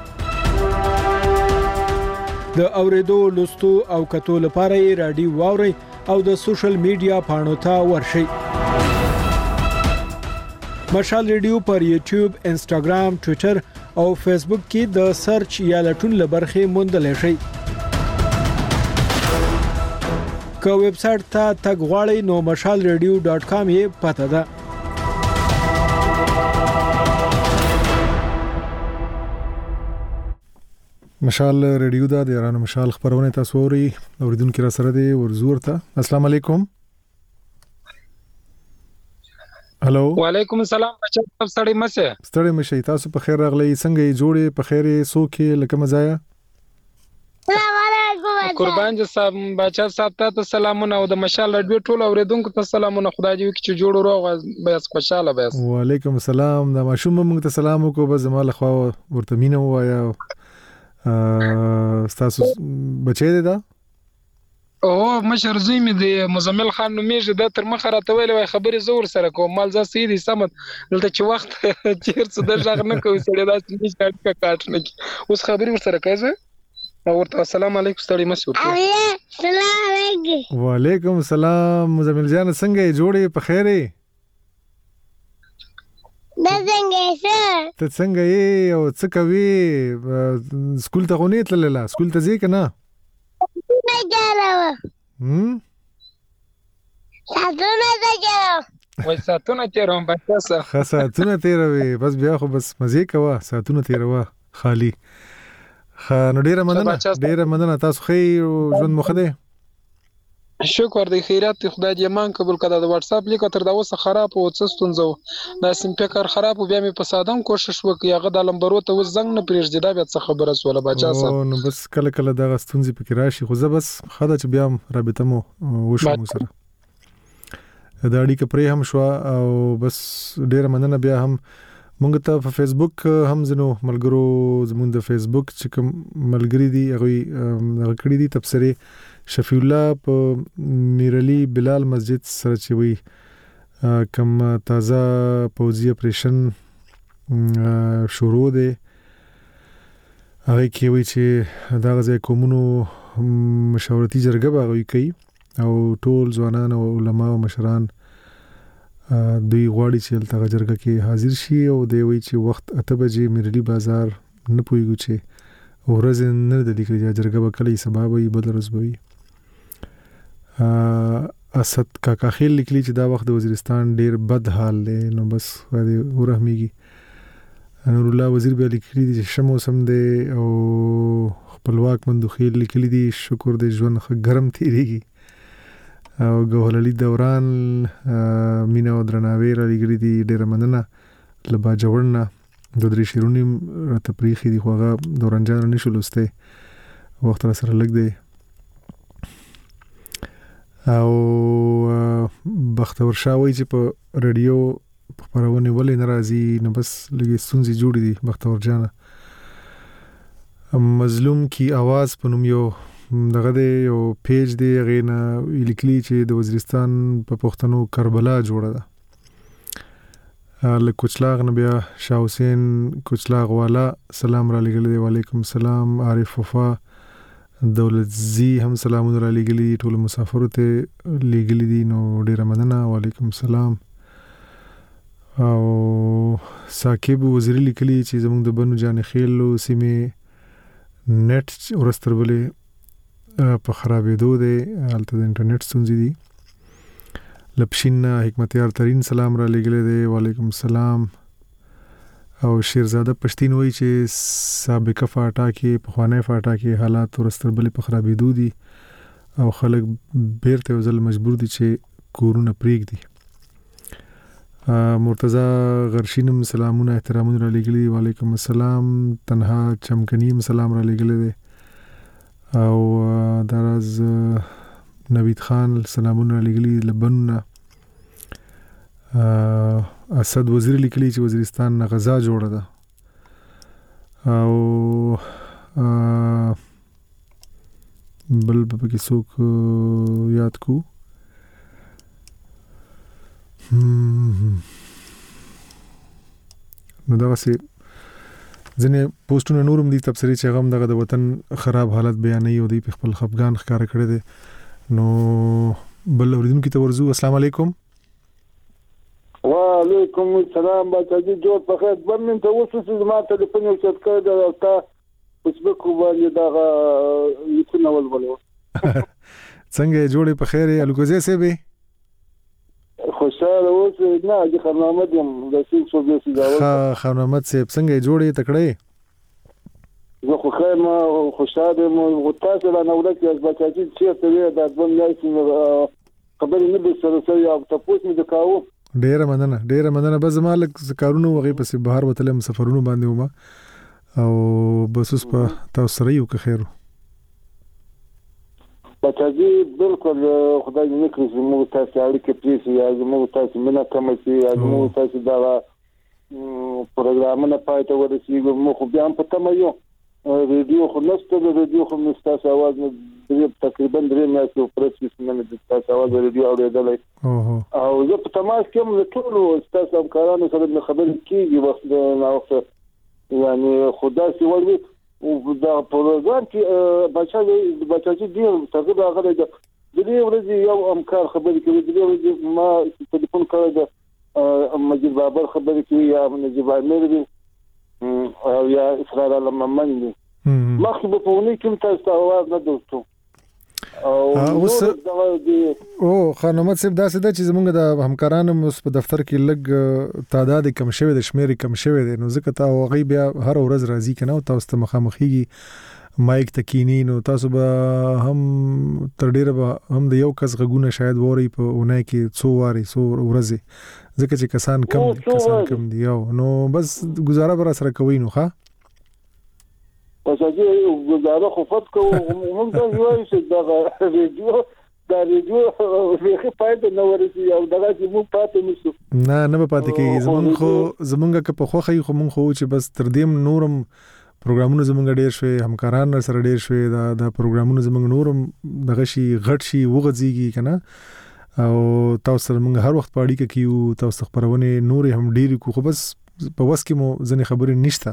د اوریدو لوستو او کتو لپاره رادیو واوري او د سوشل میډیا پاڼو ته ورشي مشال ریډیو پر یوټیوب انستګرام ټوئیټر او فیسبوک کې د سرچ یا لټون لبرخه موندل شي که ویب سټ ته تګ غواړئ نو mashalradio.com یې پته ده مشال ریډیو دا د ایران مشال خبرونه تاسو اوري اوریدونکو را سره دی ورزور ته السلام علیکم هالو وعلیکم السلام بچا ستړي مشه تاسو په خیر راغلی څنګه یې جوړې په خیر سو کې لکه مزایا قربان جي صاحب بچا صاحب ته سلامونه او د مشال رادیو ټول اوریدونکو ته سلامونه خدای دې وکړي چې جوړ روغ بیاس خوشاله بیاس. وعلیکم السلام. دا ماشوم موږ ته سلام وکړو بس زماله خو ورته مینه وایا تاسو بچی دی دا او مشر زوی مې دی مزمل خان نومیږي د تر مخه راته ویل وای خبرې زور سره کوم مال ځا سیدی سمت دلته چې وخت چیرڅ د ځغ نه کوي سړی دا چې کا کاټ نه اوس خبرې ور سره کوي ورته السلام علیکم ستړي مسعود. السلام علیکم. وعلیکم السلام. مزمل جان څنګه جوړې په خیره؟ دا څنګه ته څنګه یې او څه کوي؟ سکول ته غونې تلله سکول ته ځې کنه؟ نه جوړه ساتونه ته جوړه وای ساتونه تیروم بچا ښه ساتونه تیروي بس بیا خو بس مزه کوه ساتونه تیروه خالی نو ډیره مننه تاسو خې ژوند مخ ده شکر دی خیرات خدای دې مان قبول کړه د واتس اپ لیک تر دا وسه خراب او څستونځو دا سیم پیکر خراب او بیا مې په سادم کوشش وکړ هغه د لمبرو ته وزنګ نه پریږدي دا بیا څه خبره سواله بچا صاحب نو بس کله کله دا غستونځي پکې راشي خو زه بس خدای چې بیا رابطه مو وشو سره دا اړیکه پرې هم شو او بس ډیره مننه بیا هم مونږ ته په فیسبوک هم زنو ملګرو زمونږ د فیسبوک چې کوم ملګری دي هغه کړی دي تبصره شفیع الله په میرعلی بلال مسجد سره چې وي کوم تازه پوزي اپریشن شروع دی هغه کې وی چې دا غزه کومونو مشاورتي جرګه باغوي کوي او ټول ځوانان او علما او مشران دوی غواړي چې تلغه جرګه کې حاضر شي او دی وی چې وخت 8 بجې میرعلی بازار نه پويږي چې ورځ نه د لیکلي جرګه به کلی سبب وي بدل رسوي اسد کاکا خیل لیکلي چې دا وخت د وزیرستان ډیر بد حال دی نو بس ورحمېږي نور الله وزیر به لیکلي چې شمو سم دی او خپلواک مندوخیل لیکلي دي شکر دې ژوند ګرم تیریږي او ګوهرعلی دوران مینا او درناوی را لګري دي ډیره مننه لبا جوړنا د درې شیرونی تپریخي دي خوغه دورانجان نشو لسته وخت را سره لګ دی او بختور شاوي چې په رادیو خبرونه ولې ناراضي نو بس لګي سنځي جوړي دي بختور جان مظلوم کی आवाज پنوم یو دغه دی یو پیج دی غینا لیکلی چې د وزیرستان په پښتنو کربلا جوړه ده له کوچلاغ نه بیا شاه حسین کوچلاغ والا سلام را لګل دی وعلیکم السلام عارف وفا دولت زی هم سلامونه را لګلی ټول مسافر ته لګلی دي نو ډیره مننه وعلیکم السلام او ساکب وزیر لیکلی چې زموږ د بنو جان خیلو سیمه نت ورستربلې په خرابېدو دی هلته د انټرنیټ ستونزې دي لپشین حکمتیار ترین سلام را لګلې دی وعلیکم السلام او شیرزاده پښتین وایي چې سابقه فاټا کې پخوانی فاټا کې حالات ورستربلې په خرابېدو دي او خلک بیرته وزل مجبور دي چې کورونه پرېږدي مرتضی غرشینم سلامونه احترامونه را لګلې وعلیکم السلام تنها چمکنیم سلام را لګلې دی او دراز نوید خان سلامونه لګلی لبنونه اسد وزیر لیکلی چې وزیرستان غزا جوړه ده او بل په کې څوک یاد کو نو دا وسه ځنه پوسټونه نورم دي تبصری چې غم دغه د وطن خراب حالت بیانې او دی په خپل خفګان ښکار کړی دی نو بل اوریدونکو ته ورزو السلام علیکم وعلیکم السلام باچاجي جوړ په خیر برمن ته وسوسه ما ټلیفون یو چت کړی دا تا فیسبوک باندې دا یو ولولو څنګه جوړې په خیر الګوزه سه به خوشاله اوس نه د خرنامت یم د سین څو دې دا خرنامت سه څنګه جوړې تکړه زه خو خیر ما خوشاله مو غوتاسه لا نولک یز باچاجي چې ته دا د باندې خبرې نه به سره سره یا تاسو مې دکاو ډیره مننه بس مالک کارونو وغه پس بهر وتلم سفرونو باندې ومه او بس اوس په تاسو سره یو که خیر بچاجي بالکل خدای دې نکړي چې موږ تاسو اړیکې پریږدي یا موږ تاسو مینه کم شي یا موږ تاسو دا پروګرامونه پای ته ورسیږو موږ بیا هم په تمه یو ریډیو خو نشته د ریډیو خو مستاس आवाज تقریبا 3 میاشتې پرسیس نه د تاسو आवाज ریډیو اورېدلای او زه په تماس کې هم ټول تاسو همکارانو سره خبرې کیږي وخت نه وخت یعنی خدا سي وروي او دا پروګرام کې بچاجي دی تقریبا هغه د دې ورځې یو همکار خبرې کوي د دې ورځې ما ټلیفون کړی د مجید بابر خبرې کوي یا نجيب امیر دی او یا اسرار علممن دی مخکې په پونی کې تاسو आवाज نه دوستو او خان محمد صاحب دا څه د چې زمونږ د همکارانو په دفتر کې لګ تعداد کم شوی د شمیر کم شوی دی نو ځکه تا هغه بیا هر ورځ راځي کنه او تاسو ته مخامخيږي مایک تکینی نو تاسو به هم تر ډیره به هم د یو کس غږونه شاید ووري په اونۍ کې څو واري څو ورځې ځکه چې کسان کم دی نو بس گزاره بر سره کوي نو ښه پښاجي گزاره خو فت کوو موږ دا یوای چې دا ریډیو فائدہ نه ورسي او دغه چې موږ پاتې نشو نه پاتې کیږي زمونږ که په خوخه خو موږ خو چې بس تر دې نورم پروګرامونه زمونږ ډیر شوي همکاران سره ډیر شوي دا پروګرامونه زمونږ نورم دغه شي غټ شي وغځيږي کنه او تاسو سره موږ هر وخت پاړی کیو تاسو خبرونه نور هم ډیر کو خو بس په وس کې مو ځنې خبرې نشته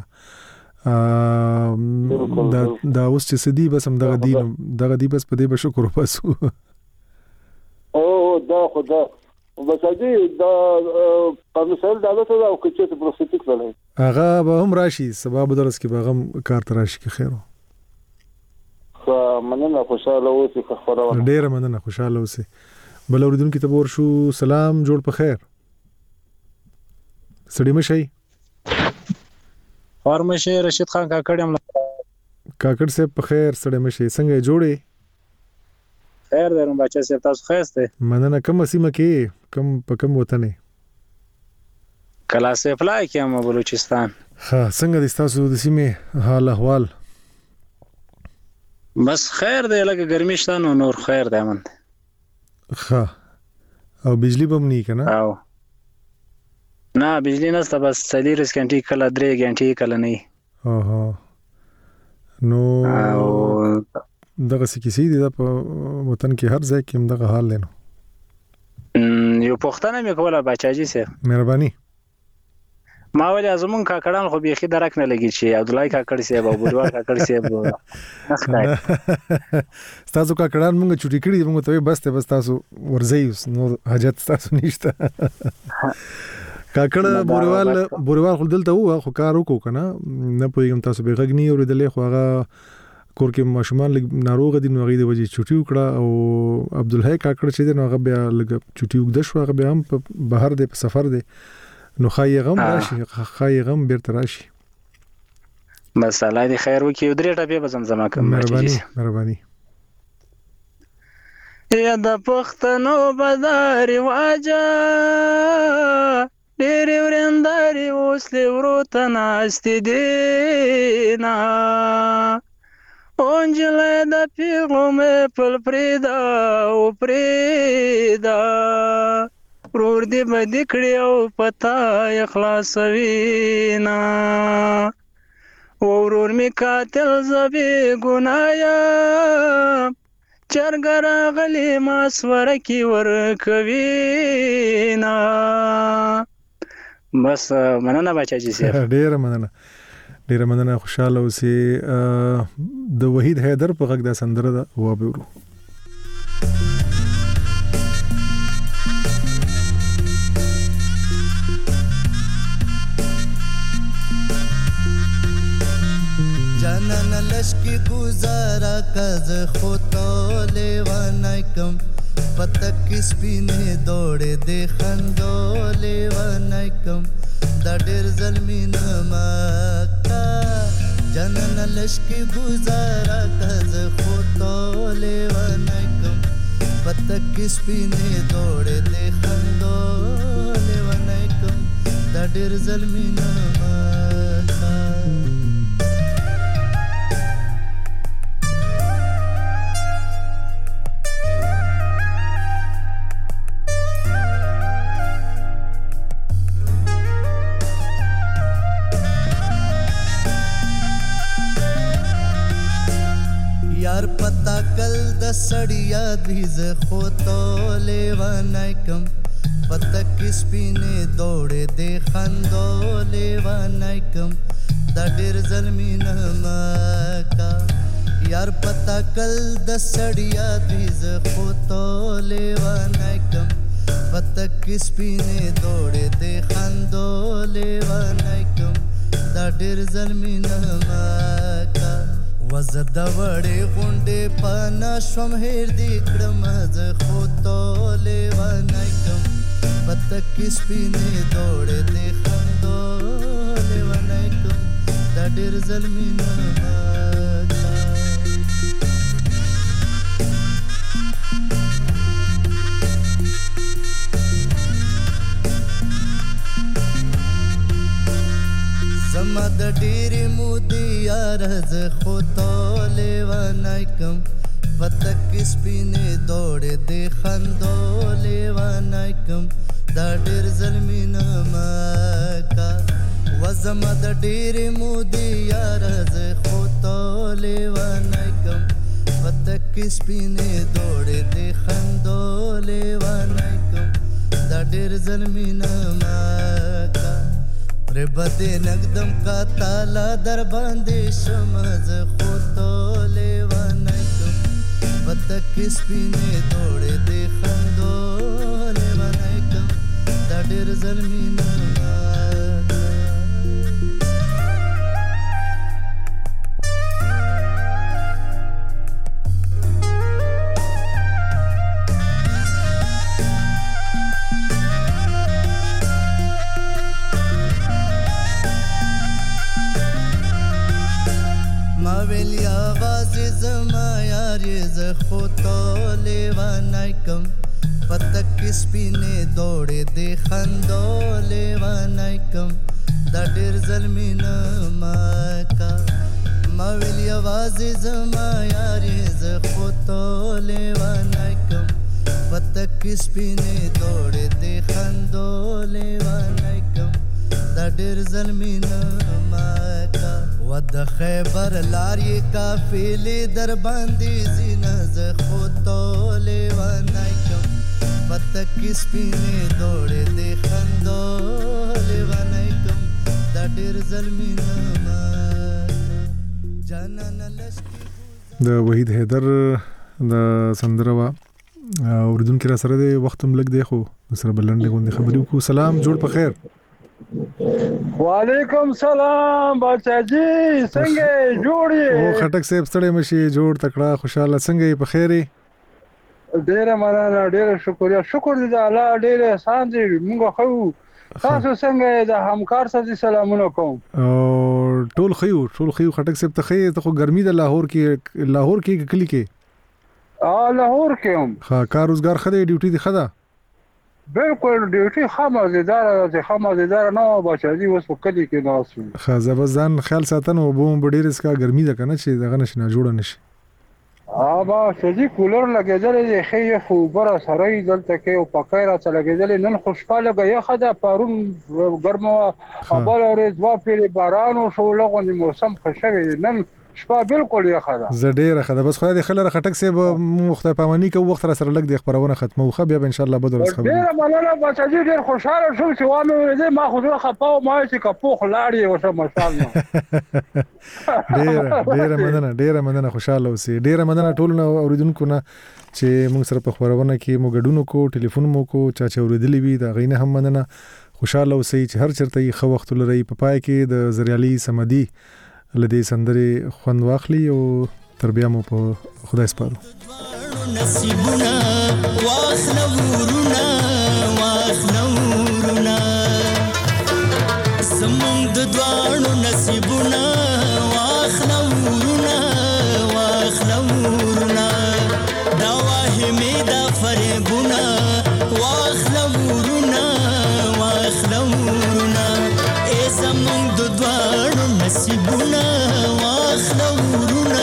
دا اوس چې سدي بس هم دغه دی بس په دې به شکر وباسو او دا خدا بساجي دا په مثال دا ته او کچې ته پروسټیک ولای هغه به هم راشي سبب درس کې به هم کار تراشي کې خیر خو مننه خوشاله اوسې خبرونه ډیر مننه خوشاله اوسې بل اوریدونکو ته ور شو سلام جوړ په خیر سړی مشي فارمشه رشید خان کاکړ هم کاکړ صاحب په خیر سړی مشي څنګه جوړې خیر درم بچا صاحب تاسو خیسته مننه کوم سیمه کې کوم وطن کلا سیفلا کې هم بلوچستان ها څنګه د تاسو د سیمه حال احوال بس خیر دی لکه ګرمي شته نور خیر دی من ها او بجلی بم نه کنه او نه بجلی نشته بس 40 غنټې کله 3 غنټې کله نه نو دغه کیسې دي په وطن کې هر ځای کې هم دغه حال لینو یو پښتنه مې کوله بچاجي سه مهرباني ما ولې ازمون کاکړان خو بيخي درک نه لګی چې عبد الله کاکړ سه او بودوار کاکړ سه تاسو کاکړان مونږ چټي کړی مونږ ته بس تاسو ورځي نو حاجت تاسو نشته کاکړ بوروال خل دلته وو خو کار وکړو کنه نه پوهیږم تاسو به غږنی اوریدلې خو هغه کور کې ماشومان ناروغ دي نو غي د وجې چټي وکړه او عبد الله کاکړ چې نو هغه بیا لګ چټي وکړ شو هغه بیا هم بهر دی په سفر دی نو خایغم راشي خایغم بیرته راشي بس الله دې خیر وکړي درې ټپه به زمزمه کوم مهرباني یا د پښتنو بازار واجا ډېر ورنداري اوس له ورته ناست دینا اونجله د پیغمه پل پریدا او پریدا ورور دې بد کړی او پتا اخلاص وینا ورور می قاتل زبې ګنایا چرګرا غلی ماسور کی ور کوینا بس مننه بچاجي سي ډیر مننه خوشاله اوسې د وحید حیدر په غږ د سندره دا وابورو جانان لشکی گزارا کز خودو لیوانای کم پتک سپینه دوڑے دے خندو لیوانای کم دا ډیر ظلمین مکا جانان لشکی گزارا کز خودو لیوانای کم پتک سپینه دوڑے دے خندو لیوانای کم دا ډیر ظلمین مکا سړیا دوی زه خو تو لیوانای کم پتک سپینې دوړې دې خندو لیوانای کم دا ډېر ظلمي نه مکا یار پتا کل د سړیا دوی زه خو تو لیوانای کم پتک سپینې دوړې دې خندو لیوانای کم دا ډېر ظلمي نه مکا وزد وړې غونډې پانا شوم هېر دې کړم زه خو تو لیوانای کم پتک سپینې دوړې دې خندو لیوانای کم دا ډېر ظلمي نه زما د ډېرې مودې یار زه خو تو لیوانای کم پتک سپینې دوړې دې خندو لیوانای کم دا ډېر ظلمي نه مکا و زما د ډېرې مودې یار زه خو تو لیوانای کم پتک سپینې دوړې دې خندو لیوانای کم دا ډېر ظلمي نه مکا بدې نقدم کا تالا در باندې شم زه خو تو لیوانای کم پتک سپینې دوړې دې خندو لیوانای کم دا ډېر ظلمي نه ویلی آواز زما یاری زه خو تو لیوانای کم پتک سپینې دوړې دې خندو لیوانای کم دا ډېر ظلمي نه مکا ما ویلی آواز زما یاری زه خو تو لیوانای کم پتک سپینې دوړې دې خندو لیوانای کم دا ډېر ظلمي نه مکا و د خیبر لارې قافلې در باندې زینه زه خو تو لیوانای کم پتک سپینې دوړې دې خندو لیوانای کم دا ډېر ظلمي نه جانانه لشکي د وحید حیدر د سندره وا اوریدونکو را سره د وخت هم لګ دی خو سره بلنډ غونډه خبرې وکړو. سلام جوړ په خیر. وعلیکم سلام بچا جی څنګه جوړې او خټک صاحب ستړي مشي جوړ تکړه خوشاله څنګه په خیرې ډېر مننه ډېر شکر دې الله ډېر احسان دې موږ خو تاسو څنګه د همکار سره سلامونه کوم او ټول خيو خټک صاحب ته خې ته خو ګرمي د لاهور کې کلی کې لاهور کې هم ها کار روزګار خدای ډیوټي دی خدا بالکل ډیوټي خامزیدار نه بچا دي اوس په کلی کې ناسو خزبزان خیال ساتنه وبوم ډېر اسکا ګرمي ده کنه چې دغه نشنه جوړ نشي با شدي کولر لګیدل دی خې خو بر سره دلته کې او پکایره لګیدل نن خوشاله غیا خدا پرون ګرمه ابل اورز وا پیری باران او شو لغونی موسم خوشوي نن شپه بالکل یې خدا زډیره خدا بس خدای خلره خټک سه مخته پامانی کو وخت سره لګ دی خبرونه ختمه خو بیا ان شاء الله بدر خبر ډیره مننه بچا دې ډیر خوشاله شو چې وامه دې ما خو زه خپاو ما چې کپوخ لاړی وشه ماشاءالله ډیره مننه خوشاله اوسې ډیره مننه ټول اوریدونکو نه چې موږ سره په خبرونه کې مو ګډونو کو ټلیفون مو کو چا چې اوریدلې وي دا غینه هم مننه خوشاله اوسې چې هر چرته یې خو وخت لري په پای کې د زریالي سمدي لدې سندري خوند واخلي او تربیه مو په خدای سپارو نصیبونه واخلورونه زمونږ د دوانو نصیبونه واخلورونه دا واهمه دا فریبونه واخلورونه زمونږ د دوانو نصیبونه واخلورونه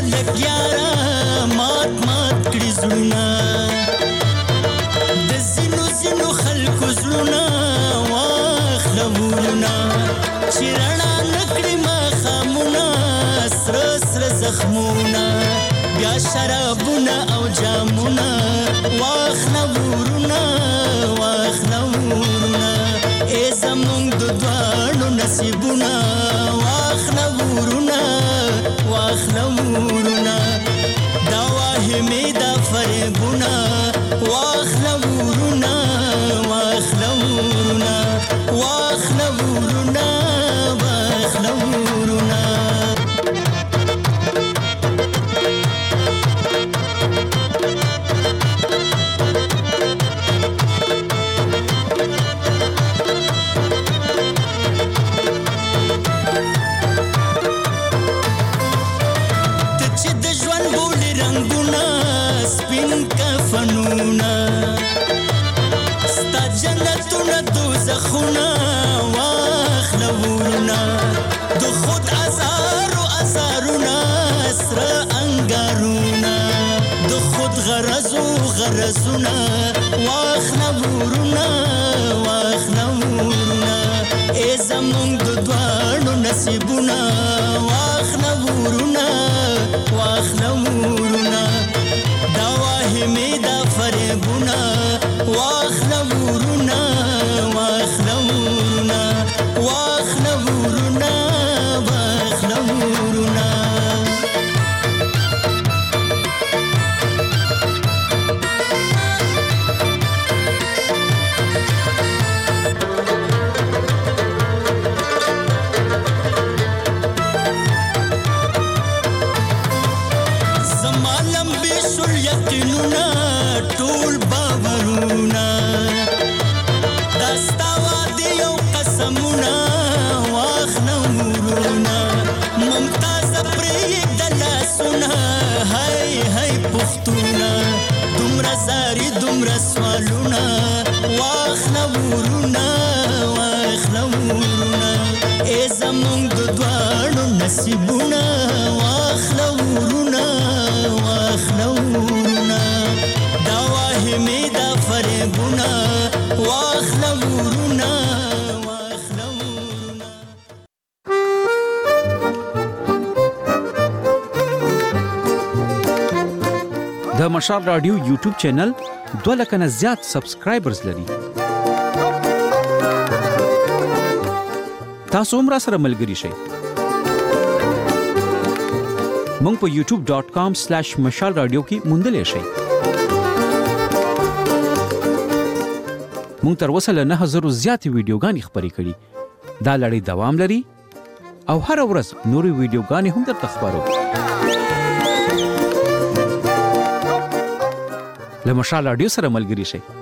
لګیارا مات کړي زړونه د زینو خلکو زړونه واخلورونه چې رڼا نکړي مخامونه سر زخمونه بیا شرابونه او جامونه واخلورونه ای زمونږ د دواړو نصیبونه واخلورونه دا واهمې دا فریبونه واخلورونه زخونه واخلورونه د خود ازارونه سره انګارونه د خود غرزونه واخلورونه ای زمونږ د دواړو نصیبونه واخلورونه دا واهمې دا فریبونه واخلورونه ټول باورونه داستا وادي او قسمونه واخلورونه ممتاز پرې دلاسونه هاي پختونه دومره زاري دومره سوالونه واخلورونه ای زمونږ د دواړو نصیبونه واخلورونه دا واهمې دا فریبونه واخلورونه د مشال رادیو یوټیوب چینل 2 لک نه زیات سبسکرایبرز لري. تاسو هم را سره ملګري شئ. مونږ په youtube.com/مشال رادیو کې موندلې شئ. مونږ تر اوسه له 9000 زیاتې ویډیوګانې خپرې کړي. دا لړۍ دوام لري او هر ورځ نورې ویډیوګانې هم درته خپرو. له مشال رادیو سره ملګري شئ.